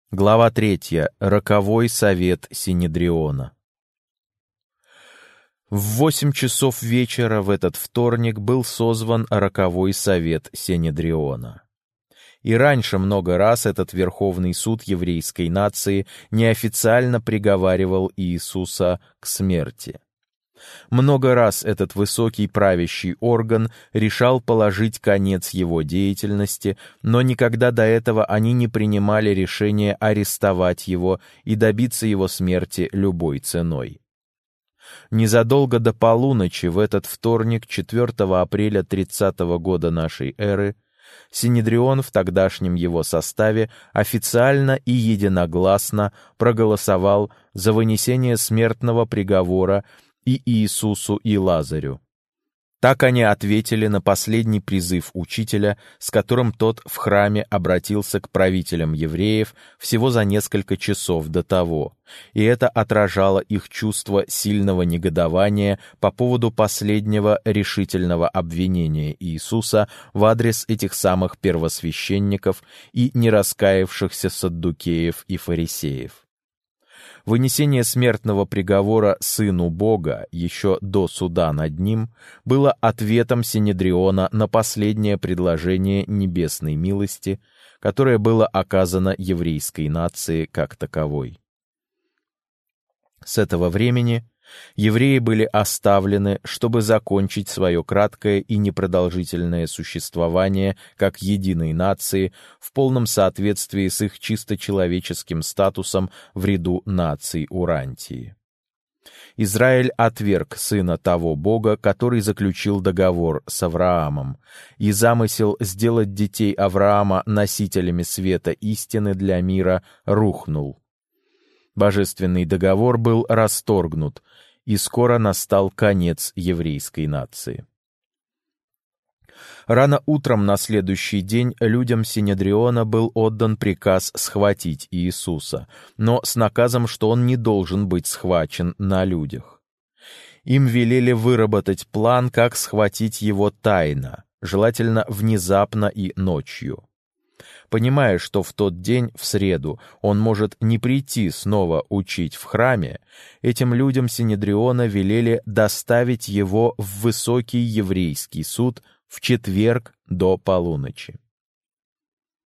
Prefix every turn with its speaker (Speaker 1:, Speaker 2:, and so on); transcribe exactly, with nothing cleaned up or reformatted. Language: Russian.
Speaker 1: Глава третья. Роковой совет Синедриона. В восемь часов вечера в этот вторник был созван роковой совет Синедриона. И раньше много раз этот Верховный суд еврейской нации неофициально приговаривал Иисуса к смерти. Много раз этот высокий правящий орган решал положить конец его деятельности, но никогда до этого они не принимали решение арестовать его и добиться его смерти любой ценой. Незадолго до полуночи в этот вторник, четвёртого апреля тридцатого года нашей эры, Синедрион в тогдашнем его составе официально и единогласно проголосовал за вынесение смертного приговора и Иисусу, и Лазарю. Так они ответили на последний призыв учителя, с которым тот в храме обратился к правителям евреев всего за несколько часов до того, и это отражало их чувство сильного негодования по поводу последнего решительного обвинения Иисуса в адрес этих самых первосвященников и нераскаявшихся саддукеев и фарисеев. Вынесение смертного приговора Сыну Бога еще до суда над Ним было ответом Синедриона на последнее предложение небесной милости, которое было оказано еврейской нации как таковой. С этого времени евреи были оставлены, чтобы закончить свое краткое и непродолжительное существование как единой нации в полном соответствии с их чисто человеческим статусом в ряду наций Урантии. Израиль отверг сына того Бога, который заключил договор с Авраамом, и замысел сделать детей Авраама носителями света истины для мира рухнул. Божественный договор был расторгнут, и скоро настал конец еврейской нации. Рано утром на следующий день людям Синедриона был отдан приказ схватить Иисуса, но с наказом, что он не должен быть схвачен на людях. Им велели выработать план, как схватить его тайно, желательно внезапно и ночью. Понимая, что в тот день, в среду, он может не прийти снова учить в храме, этим людям Синедриона велели доставить его в высокий еврейский суд в четверг до полуночи.